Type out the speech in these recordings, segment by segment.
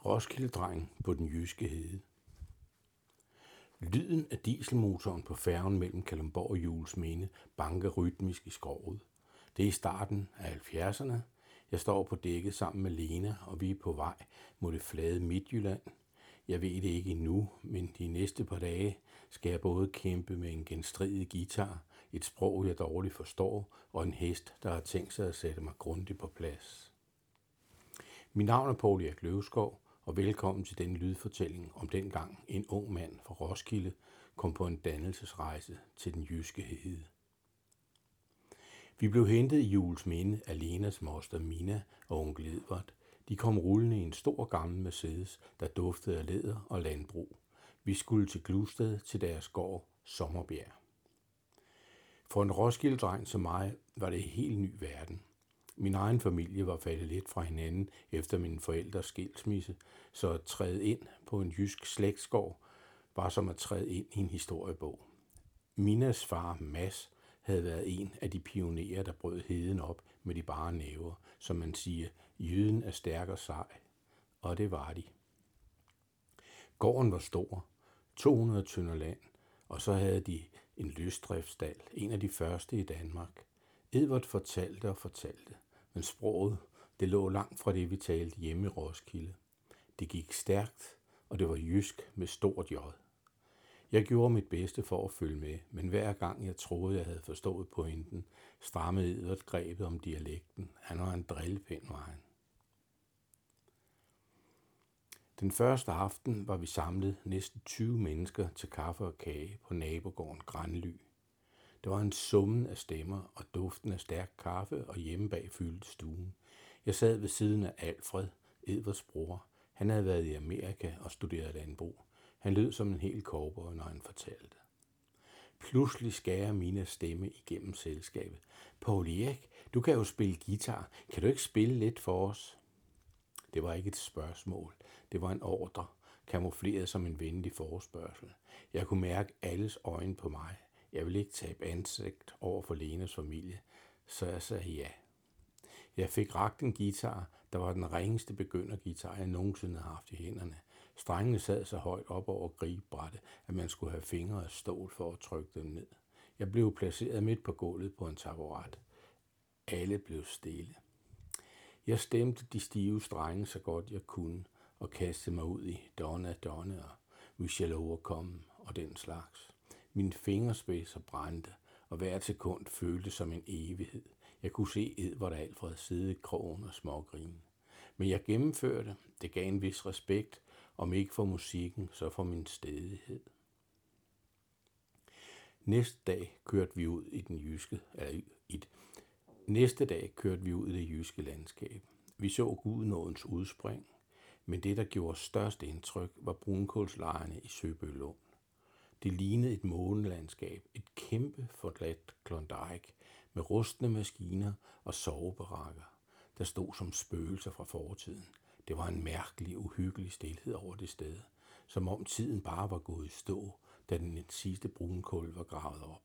Roskilde-dreng på den jyske hede. Lyden af dieselmotoren på færgen mellem Kalundborg og Juelsminde banker rytmisk i skroget. Det er i starten af 70'erne. Jeg står på dækket sammen med Lena, og vi er på vej mod det flade Midtjylland. Jeg ved det ikke endnu, men de næste par dage skal jeg både kæmpe med en genstridig guitar, et sprog jeg dårligt forstår, og en hest, der har tænkt sig at sætte mig grundigt på plads. Mit navn er Poul Erik Løvskov, og velkommen til denne lydfortælling om dengang en ung mand fra Roskilde kom på en dannelsesrejse til den jyske hede. Vi blev hentet i Juelsminde af Lenas moster Mina og onkel Edvard. De kom rullende i en stor gammel Mercedes, der duftede af læder og landbrug. Vi skulle til Gludsted til deres gård Sommerbjerg. For en Roskilde-dreng som mig var det en helt ny verden. Min egen familie var faldet lidt fra hinanden efter mine forældres skilsmisse, så at træde ind på en jysk slægtsgård var som at træde ind i en historiebog. Minas far, Mads, havde været en af de pionerer, der brød heden op med de bare næver, som man siger, jyden er stærk og sej. Og det var de. Gården var stor, 200 tønder land, og så havde de en løsdriftsstald, en af de første i Danmark. Edvard fortalte og fortalte, men sproget, det lå langt fra det, vi talte hjemme i Roskilde. Det gik stærkt, og det var jysk med stort J. Jeg gjorde mit bedste for at følge med, men hver gang jeg troede, jeg havde forstået pointen, strammede Edvard grebet om dialekten. Han var en drillepind, var han. Den første aften var vi samlet næsten 20 mennesker til kaffe og kage på nabogården Granly. Der var en summen af stemmer og duften af stærk kaffe, og hjemme bag fyldte stuen. Jeg sad ved siden af Alfred, Edvards bror. Han havde været i Amerika og studeret landbrug. Han lød som en hel cowboy, når han fortalte. Pludselig skærer Minas stemme igennem selskabet. Poul Erik, du kan jo spille guitar. Kan du ikke spille lidt for os? Det var ikke et spørgsmål. Det var en ordre, kamufleret som en venlig forespørgsel. Jeg kunne mærke alles øjne på mig. Jeg ville ikke tabe ansigt over for Lenas familie, så jeg sagde ja. Jeg fik rakt en guitar, der var den ringeste begynderguitar, jeg nogensinde havde haft i hænderne. Strengene sad så højt op over gribebrættet, at man skulle have fingre af stål for at trykke dem ned. Jeg blev placeret midt på gulvet på en taburet. Alle blev stille. Jeg stemte de stive strenge så godt jeg kunne, og kastede mig ud i Donna Donna og We Shall Overcome og den slags. Mine fingerspidser brændte, og hvert sekund føltes som en evighed. Jeg kunne se Edvard og Alfred sidde i krogen og smågrine. Men jeg gennemførte. Det gav en vis respekt, om ikke for musikken, så for min stædighed. Næste dag kørte vi ud i det jyske landskab. Vi så Gudenåens udspring, men det, der gjorde størst indtryk, var brunkålslejrene i Søbølund. Det lignede et månelandskab, et kæmpe forladt Klondike med rustne maskiner og sovebarakker, der stod som spøgelser fra fortiden. Det var en mærkelig, uhyggelig stilhed over det sted, som om tiden bare var gået i stå, da den sidste brunkål var gravet op.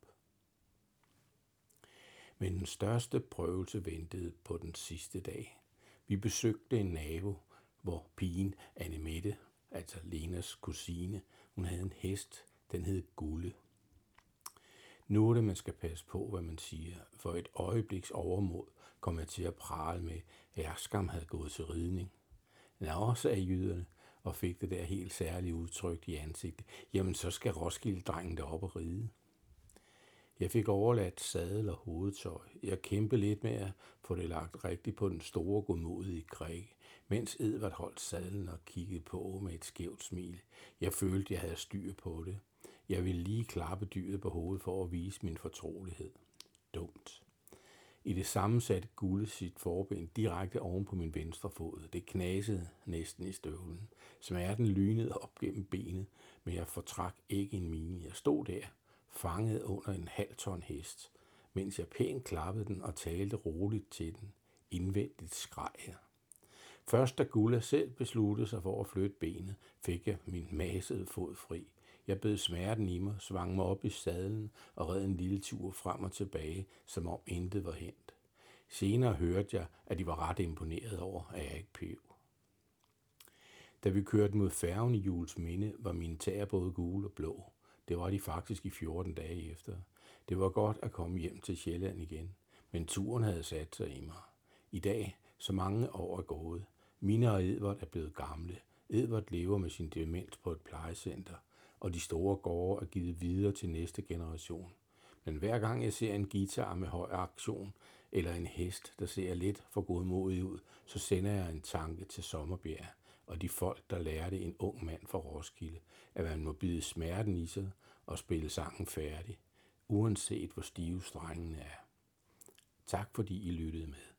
Men den største prøvelse ventede på den sidste dag. Vi besøgte en nabo, hvor pigen Annemette, altså Lenas kusine, hun havde en hest, den hed Gulle. Nu er det, man skal passe på, hvad man siger, for et øjebliks overmod kom jeg til at prale med, at jeg skam havde gået til ridning. Nå, sagde jyderne, og fik det der helt særlige udtryk i ansigtet. Jamen, så skal Roskilde-drengen derop og ride. Jeg fik overladt sadel og hovedtøj. Jeg kæmpede lidt med at få det lagt rigtigt på den store godmodige kræk, mens Edvard holdt sadlen og kiggede på med et skævt smil. Jeg følte, jeg havde styr på det. Jeg ville lige klappe dyret på hovedet for at vise min fortrolighed. Dumt. I det samme satte Gulle sit forben direkte oven på min venstre fod. Det knasede næsten i støvlen. Smerten lynede op gennem benet, men jeg fortrak ikke en mine. Jeg stod der, fanget under en halv ton hest, mens jeg pænt klappede den og talte roligt til den. Indvendigt skreg jeg. Først da Gulla selv besluttede sig for at flytte benet, fik jeg min masede fod fri. Jeg bed smerten i mig, svang mig op i sadlen og red en lille tur frem og tilbage, som om intet var hændt. Senere hørte jeg, at de var ret imponeret over, at jeg ikke pev. Da vi kørte mod færgen i Juelsminde, var mine tæer både gule og blå. Det var de faktisk i 14 dage efter. Det var godt at komme hjem til Sjælland igen, men turen havde sat sig i mig. I dag, så mange år er gået. Mine og Edvard er blevet gamle. Edvard lever med sin demens på et plejecenter, og de store gårde er givet videre til næste generation. Men hver gang jeg ser en guitar med høj aktion, eller en hest, der ser lidt for godmodig ud, så sender jeg en tanke til Sommerbjerg og de folk, der lærte en ung mand fra Roskilde, at man må bide smerten i sig og spille sangen færdig, uanset hvor stive strengene er. Tak fordi I lyttede med.